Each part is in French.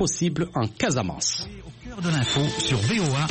possible en Casamance. Au cœur de l'info sur VOA.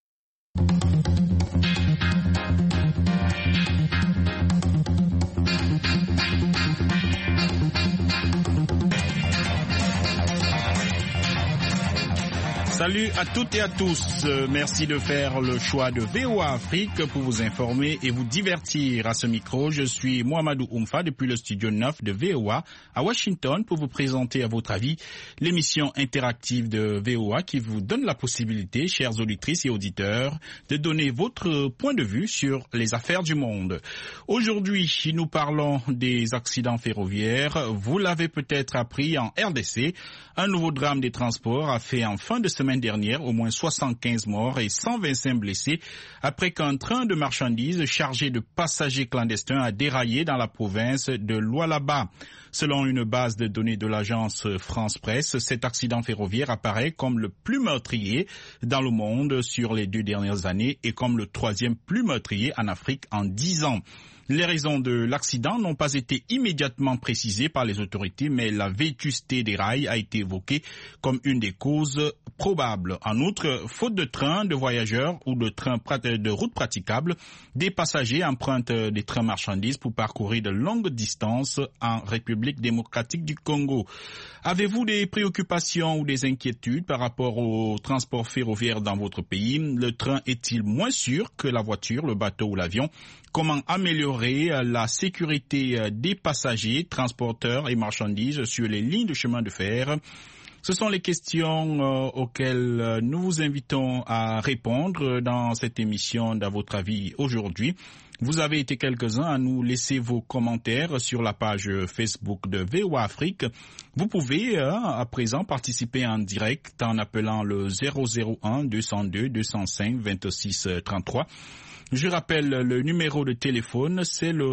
Salut à toutes et à tous. Merci de faire le choix de VOA Afrique pour vous informer et vous divertir. À ce micro, je suis Mohamedou Oumfa depuis le studio 9 de VOA à Washington pour vous présenter à votre avis l'émission interactive de VOA qui vous donne la possibilité, chères auditrices et auditeurs, de donner votre point de vue sur les affaires du monde. Aujourd'hui, nous parlons des accidents ferroviaires. Vous l'avez peut-être appris en RDC. Un nouveau drame des transports a fait en fin de semaine dernière au moins 75 morts et 125 blessés après qu'un train de marchandises chargé de passagers clandestins a déraillé dans la province de Lualaba. Selon une base de données de l'agence France Presse, cet accident ferroviaire apparaît comme le plus meurtrier dans le monde sur les 2 dernières années et comme le 3e plus meurtrier en Afrique en 10 ans. Les raisons de l'accident n'ont pas été immédiatement précisées par les autorités, mais la vétusté des rails a été évoquée comme une des causes probables. En outre, faute de trains de voyageurs ou de trains de routes praticables, des passagers empruntent des trains marchandises pour parcourir de longues distances en République démocratique du Congo. Avez-vous des préoccupations ou des inquiétudes par rapport au transport ferroviaire dans votre pays? Le train est-il moins sûr que la voiture, le bateau ou l'avion? Comment améliorer la sécurité des passagers, transporteurs et marchandises sur les lignes de chemin de fer? Ce sont les questions auxquelles nous vous invitons à répondre dans cette émission d'À votre avis aujourd'hui. Vous avez été quelques-uns à nous laisser vos commentaires sur la page Facebook de VOA Afrique. Vous pouvez à présent participer en direct en appelant le 001 202 205 26 33. Je rappelle le numéro de téléphone, c'est le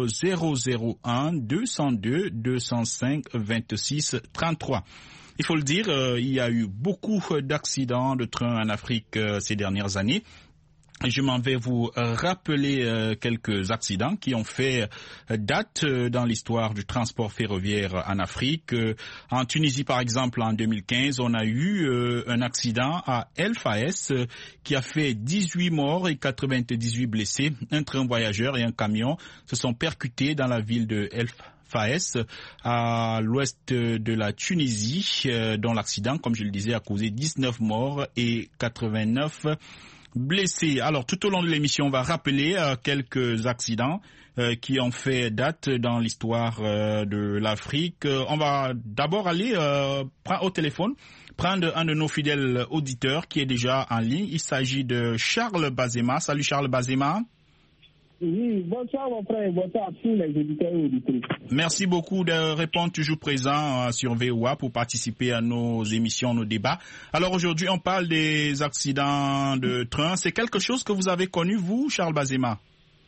001 202 205 26 33. Il faut le dire, il y a eu beaucoup d'accidents de train en Afrique ces dernières années. Je m'en vais vous rappeler quelques accidents qui ont fait date dans l'histoire du transport ferroviaire en Afrique. En Tunisie, par exemple, en 2015, on a eu un accident à El Faes qui a fait 18 morts et 98 blessés. Un train voyageur et un camion se sont percutés dans la ville de El Faes, à l'ouest de la Tunisie, dont l'accident, comme je le disais, a causé 19 morts et 89 blessés. Alors, tout au long de l'émission, on va rappeler quelques accidents qui ont fait date dans l'histoire de l'Afrique. On va d'abord aller au téléphone, prendre un de nos fidèles auditeurs qui est déjà en ligne. Il s'agit de Charles Bazema. Salut Charles Bazema. Oui, bonsoir mon frère, bonsoir à tous les auditeurs et auditrices. Merci beaucoup de répondre toujours présent sur VOA pour participer à nos émissions, nos débats. Alors aujourd'hui, on parle des accidents de train. C'est quelque chose que vous avez connu, vous, Charles Bazema?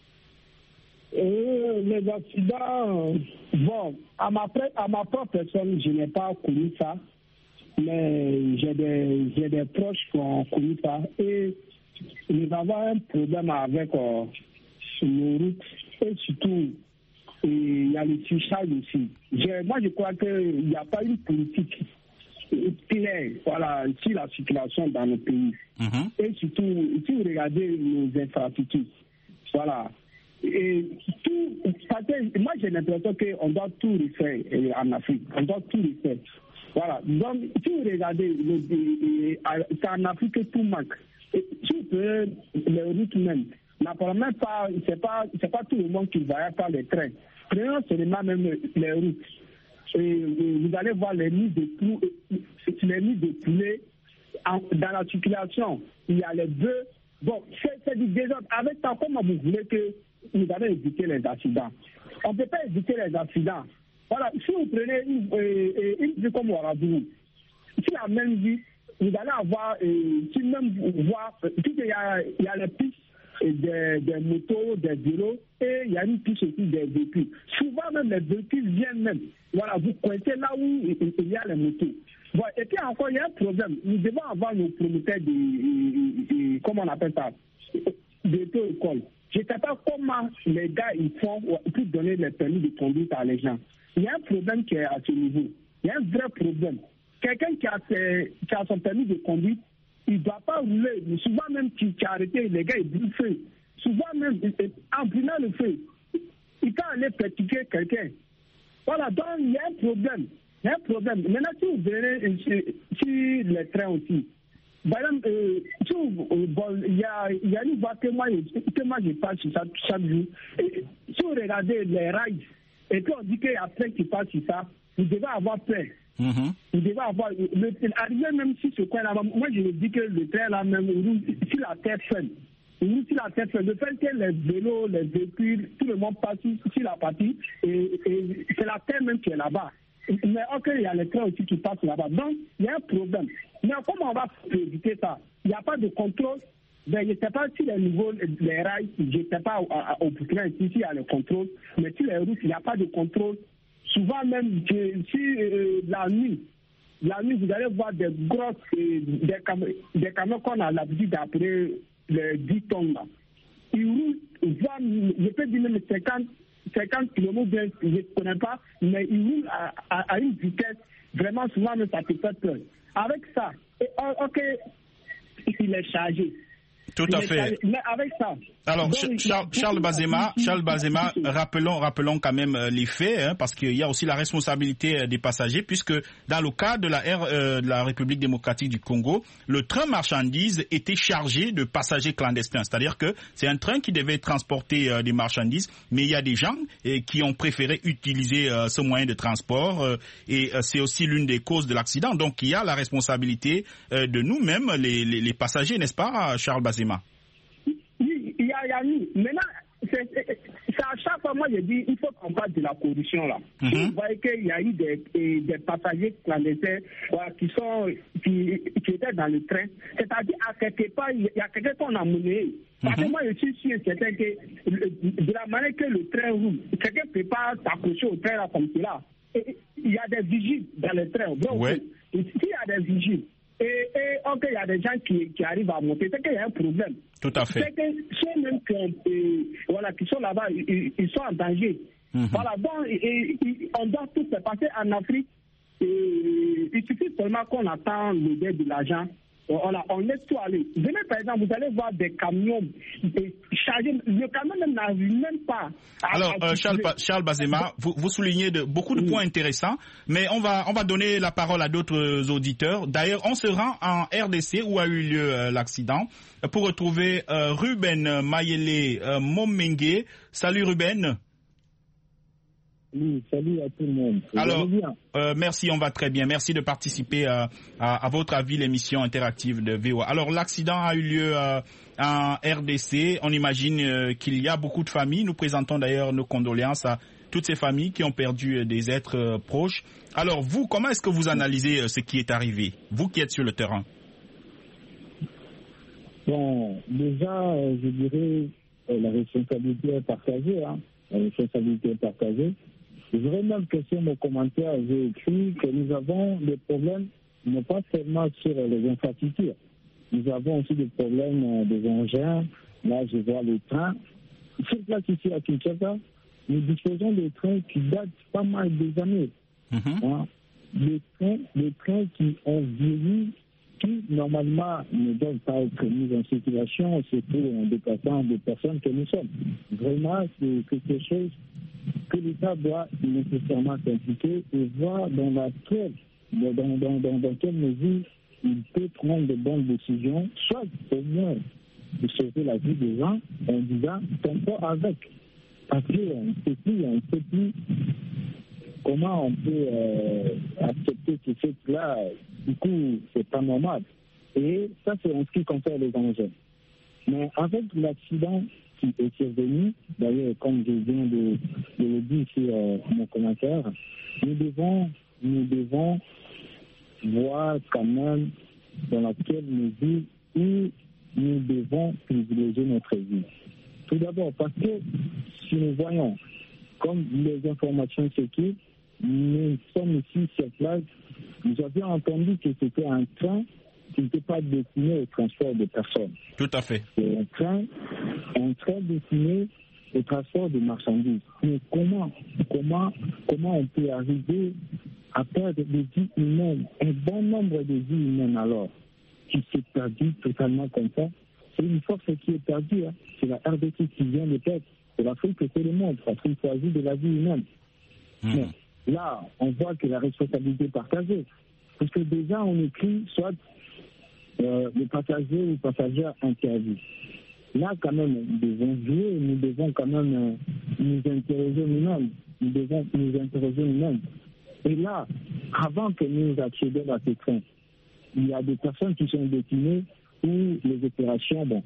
Les accidents, bon, à ma propre personne, je n'ai pas connu ça, mais j'ai des proches qui ont connu ça et nous avons un problème avec nos routes et surtout il y a le surcharge aussi. Moi je crois qu'il n'y a pas une politique claire sur la circulation dans nos pays. Et surtout, si vous regardez nos infrastructures, voilà. Et tout, moi j'ai l'impression qu'on doit tout refaire en Afrique. On doit tout refaire. Voilà. Donc, si vous regardez, c'est en Afrique que tout manque. Et si vous prenez les routes même, naturellement, c'est pas tout le monde qui va par les trains. Prenons seulement même les routes. Et vous allez voir les nids de poulet dans la circulation. Il y a les bœufs. Bon, c'est du désordre. Avec ça, comment vous voulez que nous allons éviter les accidents? On ne peut pas éviter les accidents. Voilà, si vous prenez une ville comme Ouagadougou, si la même vie, vous allez avoir, si même vous voir, il y a les pistes des motos, des vélos, et il y a une piste aussi des véhicules. Souvent même les véhicules viennent même. Voilà, vous coincez là où il y a les motos. Bon, et puis encore, il y a un problème. Nous devons avoir nos promoteurs comment on appelle ça, d'auto-école. Je ne sais pas comment les gars ils font pour donner les permis de conduite à les gens. Il y a un problème qui est à ce niveau. Il y a un vrai problème. quelqu'un qui a son permis de conduire, il ne doit pas rouler. Souvent même, tu as arrêté, les gars, ils brûlent le feu. Souvent même, en brûlant le feu, il peut aller pratiquer quelqu'un. Voilà, donc il y a un problème. Maintenant, si vous verrez sur les trains aussi, par exemple, il y a une voie que moi je passe sur ça chaque jour. Et, si vous regardez les rails, et puis on dit qu'il y a un train qui passe sur ça, vous devez avoir peur. Vous devez avoir. Arriver même si ce coin-là, moi je dis que le train là même roule sur la terre ferme. Le fait que les vélos, les véhicules, tout le monde passe sur la partie, et c'est la terre même qui est là-bas. Mais ok, il y a les trains aussi qui passent là-bas. Donc, il y a un problème. Mais comment on va éviter ça? Il n'y a pas de contrôle. Ben, je ne sais pas si les niveaux, les rails, je ne sais pas au Burkina ici s'il y a le contrôle, mais sur les routes, il n'y a pas de contrôle. Souvent même, la nuit, vous allez voir des grosses, des camions qu'on a l'habitude d'appeler les 10 tonnes là. Ils roulent, je peux dire même 50 km, je ne connais pas, mais ils roulent à une vitesse, vraiment souvent, mais ça peut faire peur. Avec ça, ok, il est chargé. Tout à fait. Mais avec ça. Alors, donc, Charles Bazema, rappelons quand même les faits, parce qu'il y a aussi la responsabilité des passagers, puisque dans le cas de la République démocratique du Congo, le train marchandises était chargé de passagers clandestins. C'est-à-dire que c'est un train qui devait transporter des marchandises, mais il y a des gens qui ont préféré utiliser ce moyen de transport, et c'est aussi l'une des causes de l'accident. Donc, il y a la responsabilité de nous-mêmes, les passagers, n'est-ce pas, Charles Bazema? Oui, il y a nous. Maintenant, c'est à chaque fois, moi, je dis, il faut qu'on parle de la corruption, là. Si vous voyez qu'il y a eu des passagers clandestins qui étaient dans le train, c'est-à-dire, à quelque part, il y a quelqu'un qu'on a mené. Parce que moi, je suis sûr et certain que de la manière que le train roule, quelqu'un ne peut pas s'accrocher au train là comme cela. Il y a des vigiles dans le train. Donc, s'il y a des vigiles, et ok, il y a des gens qui arrivent à monter, c'est qu'il y a un problème. Tout à fait. C'est que ceux même qui sont là-bas, ils sont en danger. Voilà, donc on doit tout se passer en Afrique. Il suffit seulement qu'on attend le dé de l'argent. On laisse tout aller. Venez par exemple, vous allez voir des camions chargés. Le camion n'arrive même pas. Alors, Charles Bazema, vous soulignez beaucoup de points intéressants, mais on va donner la parole à d'autres auditeurs. D'ailleurs, on se rend en RDC où a eu lieu l'accident pour retrouver Ruben Mayele Momengue. Salut Ruben. Oui, salut à tout le monde. Alors, merci, on va très bien. Merci de participer à votre avis, l'émission interactive de VOA. Alors, l'accident a eu lieu en RDC. On imagine qu'il y a beaucoup de familles. Nous présentons d'ailleurs nos condoléances à toutes ces familles qui ont perdu des êtres proches. Alors, vous, comment est-ce que vous analysez ce qui est arrivé, vous qui êtes sur le terrain? Bon, déjà, je dirais la responsabilité est partagée. La responsabilité est partagée. Je voudrais même que sur mon commentaire, j'ai écrit que nous avons des problèmes, non pas seulement sur les infrastructures. Nous avons aussi des problèmes des engins. Là, je vois les trains. Sur place ici à Kinshasa, nous disposons de trains qui datent pas mal des années. Les trains qui ont vieilli, qui normalement ne doivent pas être mis en circulation, surtout en déplaçant des personnes que nous sommes. Vraiment, c'est quelque chose que l'État doit nécessairement s'impliquer et voir dans quelle mesure il peut prendre de bonnes décisions, soit au moins de sauver la vie des gens en disant qu'on avec. Parce qu'on ne sait plus comment on peut accepter ce fait-là. Du coup, c'est pas normal. Et ça, c'est en ce qui concerne les engins. Mais avec l'accident qui est survenu, d'ailleurs, comme je viens de le dire sur mon commentaire, nous devons voir quand même dans laquelle mesure où nous devons privilégier notre vie. Tout d'abord, parce que si nous voyons, comme les informations circulent, nous sommes ici sur place, nous avions entendu que c'était un train qui n'était pas destiné au transport de personnes. Tout à fait. C'est un train destiné au transport de marchandises. Mais comment on peut arriver à perdre des vies humaines, un bon nombre de vies humaines alors, qui s'est perdu totalement comme ça. C'est une force qui est perdue. Hein. C'est la RDC qui vient de perdre. C'est l'Afrique que c'est le monde, parce qu'il s'agit de la vie humaine. Mais là, on voit que la responsabilité est partagée. Parce que déjà, on écrit soit le passager ou passagère interdit. Là, quand même, nous devons jouer, nous devons quand même nous interroger nous-mêmes. Nous devons nous interroger nous-mêmes. Et là, avant que nous accédions à ces trains, il y a des personnes qui sont détenues où les opérations, bon,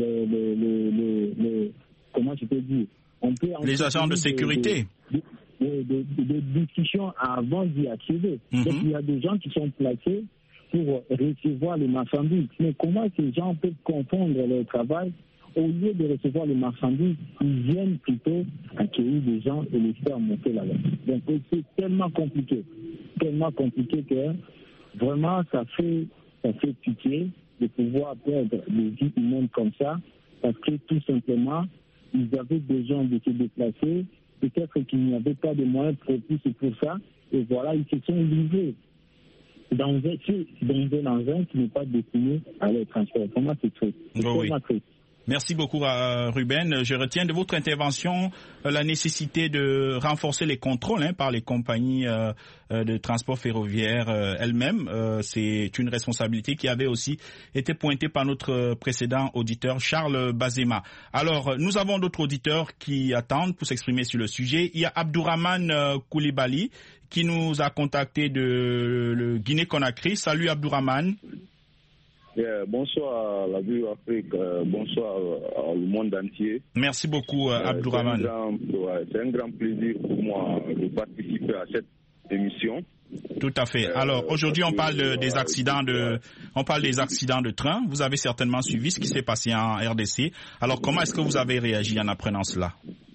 comment je peux dire, on peut les agents de sécurité. Des discussions avant d'y accéder. Donc il y a des gens qui sont placés pour recevoir les marchandises. Mais comment ces gens peuvent confondre leur travail? Au lieu de recevoir les marchandises, ils viennent plutôt accueillir des gens et les faire monter là-bas. Donc c'est tellement compliqué que vraiment ça fait pitié de pouvoir perdre des vies humaines comme ça, parce que tout simplement, ils avaient besoin de se déplacer, peut-être qu'il n'y avait pas de moyens propices pour ça, et voilà, ils se sont livrés dans un engin qui n'est pas destiné à leur transport. Comment c'est triste? Triste. Merci beaucoup, Ruben. Je retiens de votre intervention la nécessité de renforcer les contrôles par les compagnies de transport ferroviaire elles-mêmes. C'est une responsabilité qui avait aussi été pointée par notre précédent auditeur, Charles Bazema. Alors, nous avons d'autres auditeurs qui attendent pour s'exprimer sur le sujet. Il y a Abdourahmane Koulibaly qui nous a contacté de le Guinée-Conakry. Salut Abdourahmane. Bonsoir à la Vue Afrique, bonsoir au monde entier. Merci beaucoup Abdourahmane. C'est un grand plaisir pour moi de participer à cette émission. Tout à fait. Alors aujourd'hui on parle des accidents de train. Vous avez certainement suivi ce qui s'est passé en RDC. Alors comment est-ce que vous avez réagi en apprenant cela?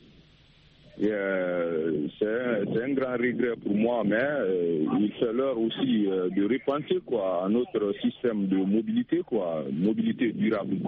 C'est un grand regret pour moi, mais il fait l'heure aussi de repenser à notre système de mobilité, mobilité durable,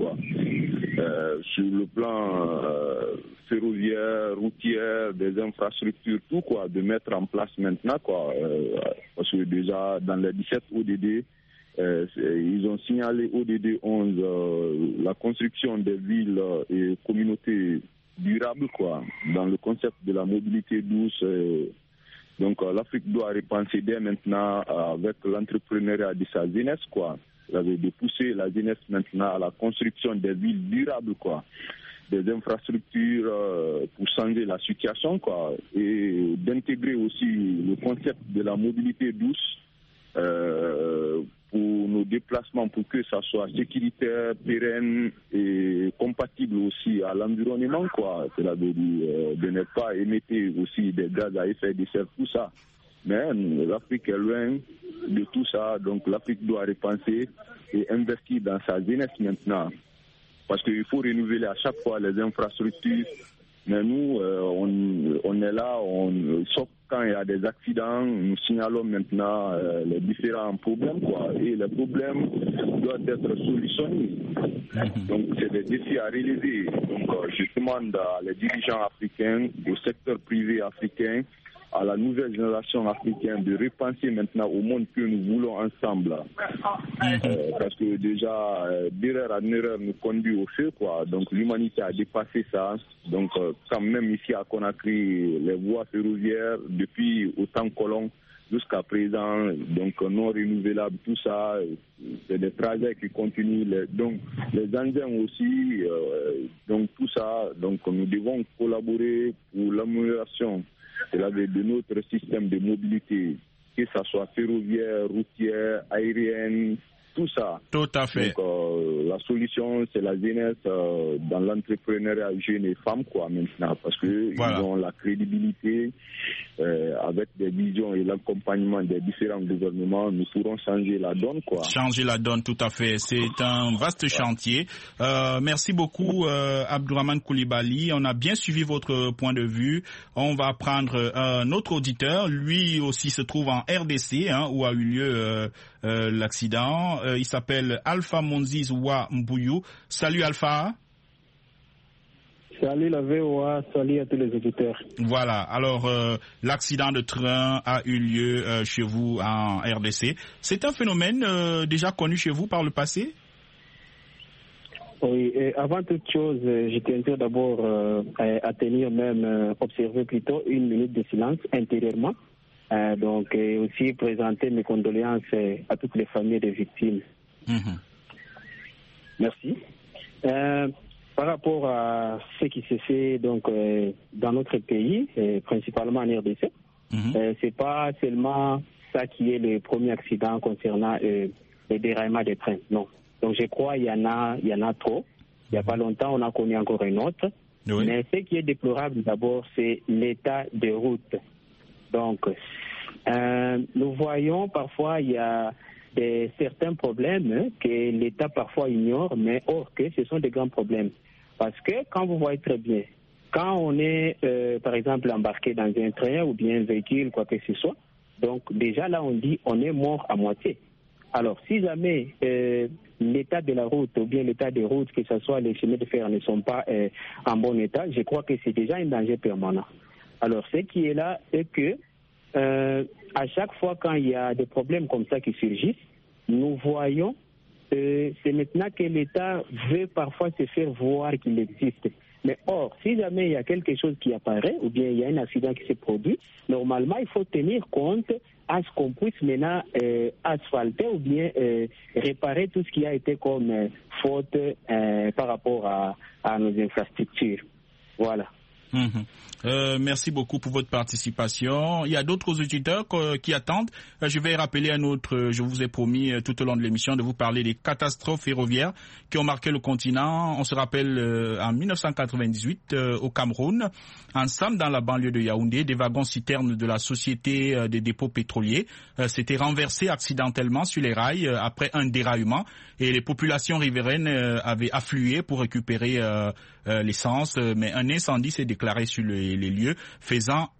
sur le plan ferroviaire, routier, des infrastructures, tout de mettre en place maintenant, parce que déjà dans les 17 ODD, ils ont signalé ODD 11 la construction des villes et communautés durable dans le concept de la mobilité douce. Donc l'Afrique doit repenser dès maintenant avec l'entrepreneuriat de sa jeunesse de pousser la jeunesse maintenant à la construction des villes durables des infrastructures pour changer la situation et d'intégrer aussi le concept de la mobilité douce pour nos déplacements, pour que ça soit sécuritaire, pérenne et compatible aussi à l'environnement, C'est-à-dire de ne pas émettre aussi des gaz à effet de serre, tout ça. Mais l'Afrique est loin de tout ça, donc l'Afrique doit repenser et investir dans sa jeunesse maintenant. Parce qu'il faut renouveler à chaque fois les infrastructures. Mais nous, on est là, sauf quand il y a des accidents, nous signalons maintenant les différents problèmes, et les problèmes doivent être solutionnés. Donc, c'est des défis à relever. Donc, je demande à les dirigeants africains, au secteur privé africain, à la nouvelle génération africaine de repenser maintenant au monde que nous voulons ensemble. Parce que déjà, d'erreur en erreur nous conduit au feu, Donc l'humanité a dépassé ça. Donc quand même ici à Conakry, les voies ferroviaires, depuis au temps colon jusqu'à présent, donc non renouvelables, tout ça, c'est des trajets qui continuent. Donc les engins aussi, donc tout ça, donc nous devons collaborer pour l'amélioration de notre système de mobilité, que ce soit ferroviaire, routière, aérienne, tout ça. Tout à fait. Donc, la solution, c'est la jeunesse dans l'entrepreneuriat jeune et femme, maintenant, parce que ils ont la crédibilité avec des visions et l'accompagnement des différents gouvernements, nous pourrons changer la donne, Changer la donne, tout à fait. C'est un vaste chantier. Merci beaucoup, Abdourahmane Koulibaly. On a bien suivi votre point de vue. On va prendre un autre auditeur. Lui aussi se trouve en RDC, où a eu lieu l'accident. Il s'appelle Alpha Monziz Wa Mbouyou. Salut Alpha. Salut la VOA, salut à tous les auditeurs. Voilà, alors l'accident de train a eu lieu chez vous en RDC. C'est un phénomène déjà connu chez vous par le passé? Oui, et avant toute chose, je tiens d'abord à tenir même, observer plutôt 1 minute de silence intérieurement. Donc, et aussi présenter mes condoléances à toutes les familles des victimes. Merci. Par rapport à ce qui se fait donc dans notre pays, principalement en RDC, c'est pas seulement ça qui est le premier accident concernant les déraillements des trains. Non. Donc je crois qu'il y en a trop. Il n'y a pas longtemps, on a connu encore un autre. Oui. Mais ce qui est déplorable d'abord, c'est l'état des routes. Donc, nous voyons parfois il y a certains problèmes que l'État parfois ignore, mais or que ce sont des grands problèmes. Parce que quand vous voyez très bien, quand on est par exemple embarqué dans un train ou bien un véhicule, quoi que ce soit, donc déjà là on dit on est mort à moitié. Alors si jamais l'état de la route ou bien l'état des routes, que ce soit les chemins de fer, ne sont pas en bon état, je crois que c'est déjà un danger permanent. Alors ce qui est là est que à chaque fois quand il y a des problèmes comme ça qui surgissent, nous voyons c'est maintenant que l'État veut parfois se faire voir qu'il existe. Mais or, si jamais il y a quelque chose qui apparaît, ou bien il y a un accident qui se produit, normalement, il faut tenir compte à ce qu'on puisse maintenant asphalter ou bien réparer tout ce qui a été comme faute par rapport à nos infrastructures. Voilà. Merci beaucoup pour votre participation. Il y a d'autres auditeurs qui attendent. Je vais rappeler un autre. Je vous ai promis tout au long de l'émission de vous parler des catastrophes ferroviaires qui ont marqué le continent. On se rappelle en 1998 au Cameroun, ensemble dans la banlieue de Yaoundé, des wagons citernes de la société des dépôts pétroliers s'étaient renversés accidentellement sur les rails après un déraillement et les populations riveraines avaient afflué pour récupérer l'essence, mais un incendie s'est déclaré sur les lieux, faisant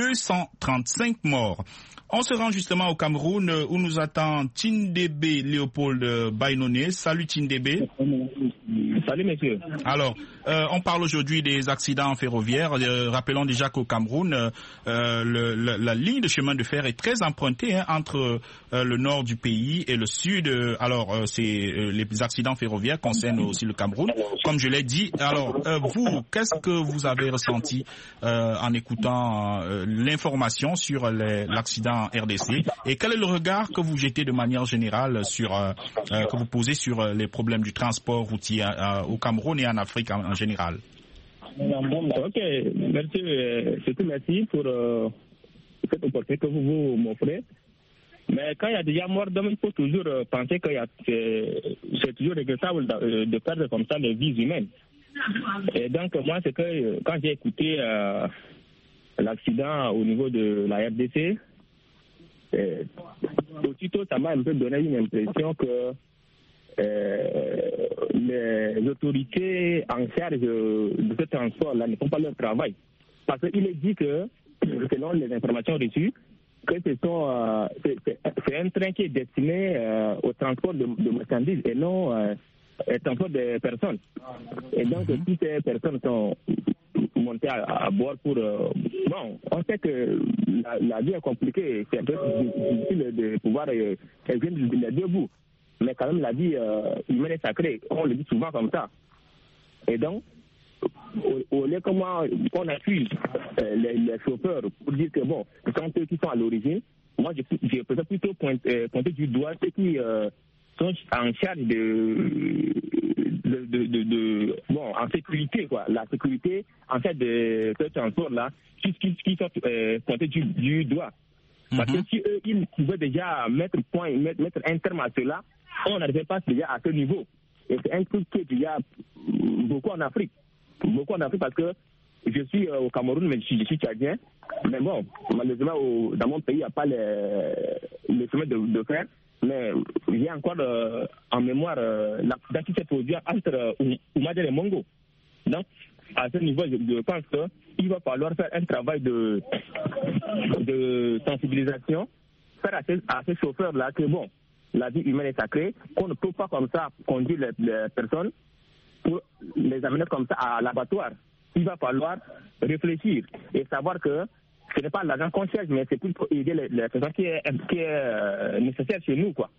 235 morts. On se rend justement au Cameroun où nous attend Tindebe Léopold Bainone. Salut Tindebe. Salut messieurs. Alors, on parle aujourd'hui des accidents ferroviaires. Rappelons déjà qu'au Cameroun, la ligne de chemin de fer est très empruntée entre le nord du pays et le sud. Alors, les accidents ferroviaires concernent aussi le Cameroun, comme je l'ai dit. Alors, vous, qu'est-ce que vous avez ressenti en écoutant l'information sur l'accident RDC et quel est le regard que vous jetez de manière générale que vous posez sur les problèmes du transport routier au Cameroun et en Afrique en général? Ok, merci pour cette opportunité que vous m'offrez. Mais quand il y a déjà mort d'homme, il faut toujours penser que c'est toujours regrettable de perdre comme ça les vies humaines. Et donc moi, c'est que quand j'ai écouté l'accident au niveau de la RDC, aussitôt ça m'a un peu donné une impression que les autorités en charge de ce transport-là ne font pas leur travail. Parce qu'il est dit que, selon les informations reçues, que c'est un train qui est destiné au transport de marchandises et non au transport de personnes. Et donc, toutes ces personnes sont montées à bord pour... bon, on sait que la vie est compliquée, c'est un peu difficile de pouvoir joindre les deux bouts. Mais quand même, la vie humaine est sacrée. On le dit souvent comme ça. Et donc, au lieu comment on accuse les chauffeurs pour dire que bon, ce sont eux qui sont à l'origine, moi je peux plutôt pointer du doigt ceux qui sont en charge bon, en sécurité, quoi. La sécurité, en fait, de ce transport-là, qui sont pointés du doigt. Parce que si eux, ils pouvaient déjà mettre un terme à cela, on n'arrivait pas déjà à ce niveau. Et c'est un truc qu'il y a beaucoup en Afrique. Beaucoup en Afrique parce que je suis au Cameroun, mais je suis tchadien. Mais bon, malheureusement, dans mon pays, il n'y a pas les chemins de fer. Mais j'ai encore en mémoire l'accident qui s'est produit entre Oumadé et Mongo. Donc, à ce niveau, je pense qu'il va falloir faire un travail de sensibilisation, faire à ces chauffeurs-là que bon, la vie humaine est sacrée, qu'on ne peut pas comme ça conduire les personnes pour les amener comme ça à l'abattoir. il va falloir réfléchir et savoir que ce n'est pas l'argent qu'on cherche, mais c'est pour aider les personnes qui est nécessaire chez nous, quoi.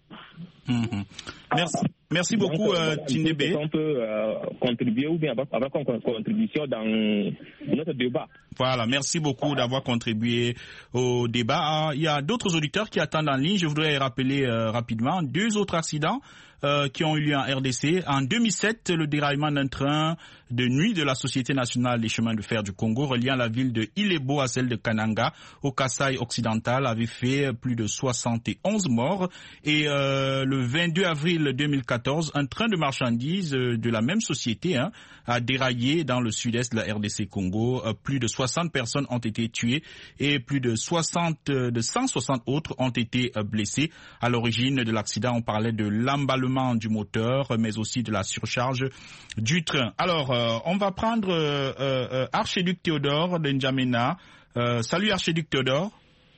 Merci beaucoup, Tindébé. On peut contribuer ou bien avoir comme contribution dans notre débat. Voilà, merci beaucoup d'avoir contribué au débat. Il y a d'autres auditeurs qui attendent en ligne. Je voudrais rappeler rapidement 2 autres accidents qui ont eu lieu en RDC. En 2007, le déraillement d'un train de nuit de la Société nationale des chemins de fer du Congo reliant la ville de Ilebo à celle de Kananga au Kasaï occidental avait fait plus de 71 morts. Et le 22 avril 2014, un train de marchandises de la même société a déraillé dans le sud-est de la RDC Congo. Plus de 60 personnes ont été tuées et plus de 160 autres ont été blessées. À l'origine de l'accident, on parlait de l'emballement du moteur, mais aussi de la surcharge du train. Alors, on va prendre Archiduc Théodore de N'Djamena. Salut Archiduc Théodore.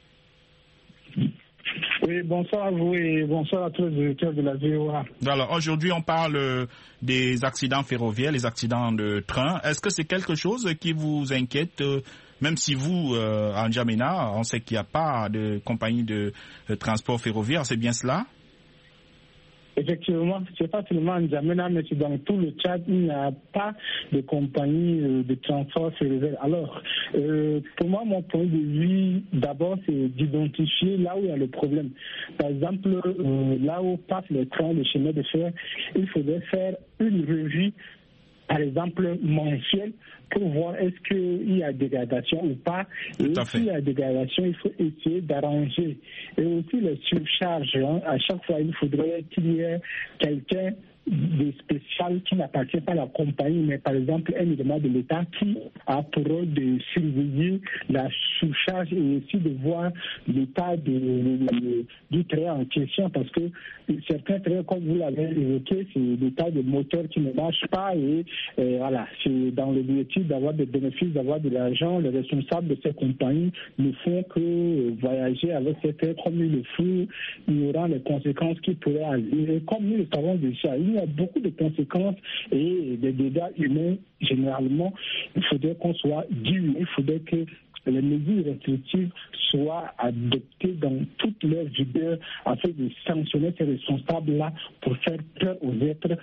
Oui, bonsoir à vous et bonsoir à tous les auditeurs de la VOA. Alors, aujourd'hui, on parle des accidents ferroviaires, les accidents de train. Est-ce que c'est quelque chose qui vous inquiète, même si vous, en N'Djamena, on sait qu'il n'y a pas de compagnie de transport ferroviaire, c'est bien cela? Effectivement, c'est pas seulement en N'Djamena, mais c'est dans tout le Tchad, il n'y a pas de compagnie de transport ferroviaire. Alors, pour moi, mon point de vue, d'abord, c'est d'identifier là où il y a le problème. Par exemple, là où passent les trains, les chemins de fer, il faudrait faire une revue, par exemple, mensuelle, pour voir est-ce qu'il y a dégradation ou pas. Et s'il y a dégradation, il faut essayer d'arranger. Et aussi les surcharges. À chaque fois, il faudrait qu'il y ait quelqu'un de spécial qui n'appartient pas à la compagnie, mais par exemple un élément de l'État qui a pour rôle de surveiller la surcharge et aussi de voir l'état du train en question, parce que certains trains, comme vous l'avez évoqué, c'est l'état de moteur qui ne marche pas et voilà, c'est dans l'objectif d'avoir des bénéfices, d'avoir de l'argent. Les responsables de ces compagnies ne font que voyager avec ces trains comme ils le font, ignorant les conséquences qui pourraient arriver. Comme nous le savons déjà, il y a beaucoup de conséquences et des dégâts humains. Généralement, il faudrait qu'on soit dur, il faudrait que les mesures restrictives soient adoptées dans toute leur vigueur afin de sanctionner ces responsables-là pour faire peur aux êtres,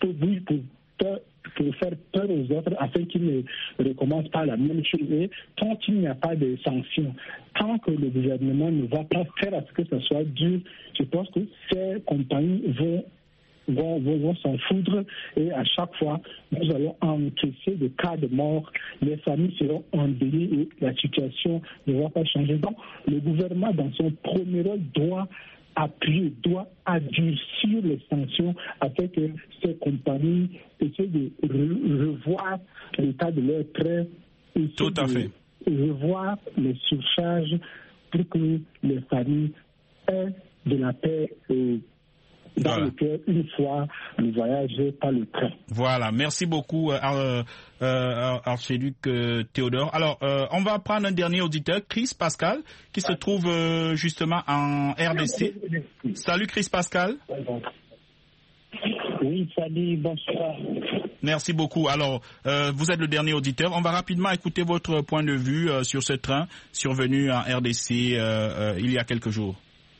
pour faire peur aux autres afin qu'ils ne recommencent pas la même chose. Et tant qu'il n'y a pas de sanctions, tant que le gouvernement ne va pas faire à ce que ce soit dur, je pense que ces compagnies vont s'en foudre et à chaque fois, nous allons encaisser des cas de mort, les familles seront endeuillées et la situation ne va pas changer. Donc, le gouvernement, dans son premier rôle, doit appuyer, doit adoucir les sanctions afin que ces compagnies essaient de revoir l'état de leurs trains, tout à fait, revoir les surcharges pour que les familles aient de la paix dans lequel, une fois le voyage par le train. Voilà, merci beaucoup Archiduc Théodore. Alors, on va prendre un dernier auditeur, Chris Pascal, qui se trouve justement en RDC. Salut Chris Pascal. Oui, salut, bonsoir. Merci beaucoup. Alors, vous êtes le dernier auditeur. On va rapidement écouter votre point de vue sur ce train survenu en RDC il y a quelques jours.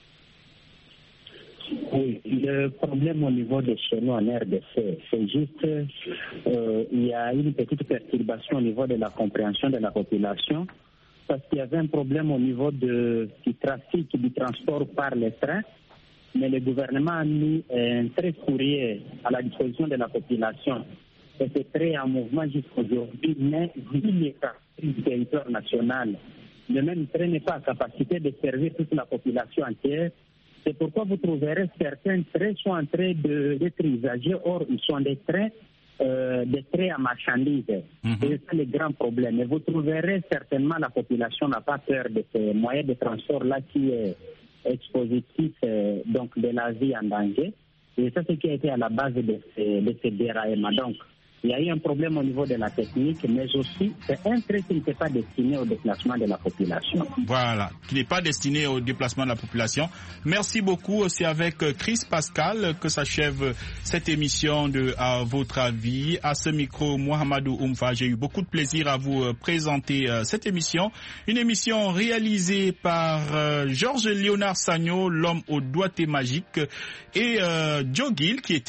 Oui, le problème au niveau de chez nous en RDC, c'est juste il y a une petite perturbation au niveau de la compréhension de la population, parce qu'il y avait un problème au niveau du trafic, du transport par les trains, mais le gouvernement a mis un trait courrier à la disposition de la population. Et ce trait est en mouvement jusqu'aujourd'hui, mais vu l'état du territoire national, le même train n'est pas à capacité de servir toute la population entière. C'est pourquoi vous trouverez certains trains sont en train d'être usagés, or ils sont des trains à marchandises. C'est ça le grand problème. Et vous trouverez certainement la population n'a pas peur de ces moyens de transport-là qui est expositif donc de la vie en danger. Et ça, c'est ce qui a été à la base de ces déraillements. Donc, Il y a eu un problème au niveau de la technique, mais aussi c'est un train qui n'était pas destiné au déplacement de la population. Voilà, qui n'est pas destiné au déplacement de la population. Merci beaucoup. C'est avec Chris Pascal que s'achève cette émission de À votre avis. À ce micro, Mohamedou Oumfa, j'ai eu beaucoup de plaisir à vous présenter cette émission. Une émission réalisée par Georges Léonard Sagno, l'homme aux doigtés magiques, et Joe Gill, qui était